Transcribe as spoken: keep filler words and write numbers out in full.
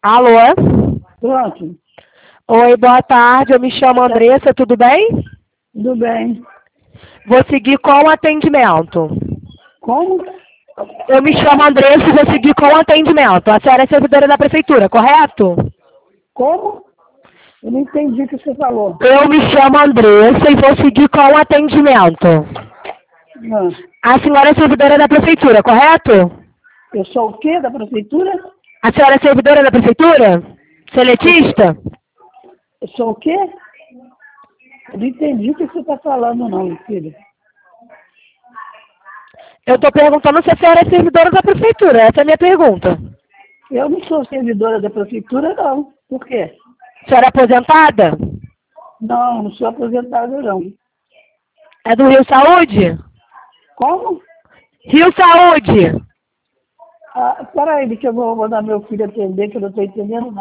Alô? Pronto, Oi, boa tarde. Eu me chamo Andressa, tudo bem? tudo bem. Vou seguir com o atendimento. Como? Eu me chamo Andressa e vou seguir com o atendimento. A senhora é servidora da prefeitura, correto? Como? Eu não entendi o que você falou. Eu me chamo Andressa e vou seguir com o atendimento. Não. A senhora é servidora da prefeitura, correto? Eu sou o quê da prefeitura? A senhora é servidora da prefeitura? Eu sou, Seletista? eu sou o quê? Eu não entendi o que você está falando, não, filha. Eu estou perguntando se a senhora é servidora da prefeitura. Essa é a minha pergunta. Eu não sou servidora da prefeitura, não. Por quê? A senhora é aposentada? Não, não sou aposentada, não. É do Rio Saúde? Como? Rio Saúde! Ah, peraí, que eu vou mandar meu filho atender, que eu não estou entendendo nada.